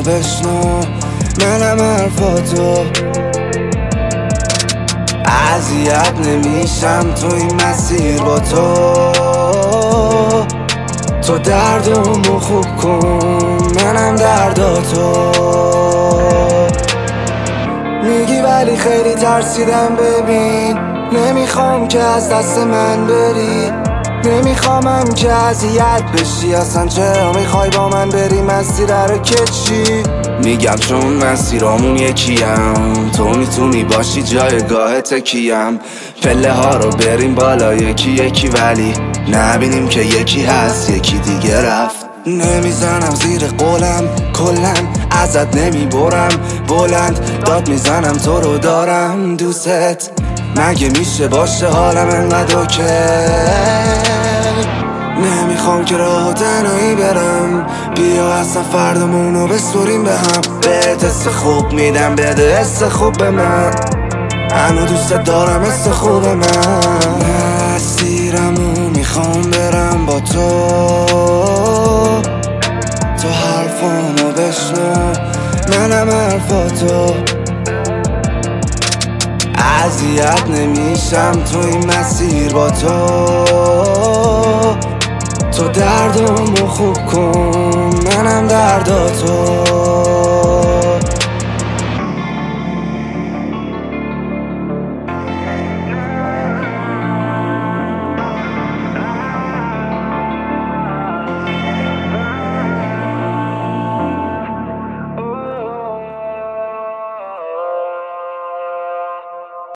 حرفامو بشنو، منم حرفاتو. اذیت نمیشم تو این مسیر با تو دردمو خوب کن، منم درداتو. میگی ولی خیلی ترسیدم، ببین نمیخوام که از دست من بری، نمیخوامم که اذیت بشی. اصلا چرا میخوای با من بری مسیر رو که چی؟ میگم چون مسیرامون یکیم، تو میتونی باشی جایگاه تکیم. پله ها رو بریم بالا یکی یکی، ولی نبینیم که یکی هست یکی دیگه رفت. نمیزنم زیر قولم، کلم ازت نمیبرم بلند، داد میزنم تو رو دارم دوست. مگه میشه باشه حالم انقدر اوکی؟ نمیخوام که راه تنهایی برم، بیا اصلا فردامونو بسپریم به هم. بهت حس خوب میدم، بده حس خوب به من، هنو دوست دارم حس خوب من. مسیرمو میخوام برم با تو حرفامو بشنو، منم حرفاتو. اذیت نمیشم تو این مسیر با تو دردمو خوب کن، منم درداتو.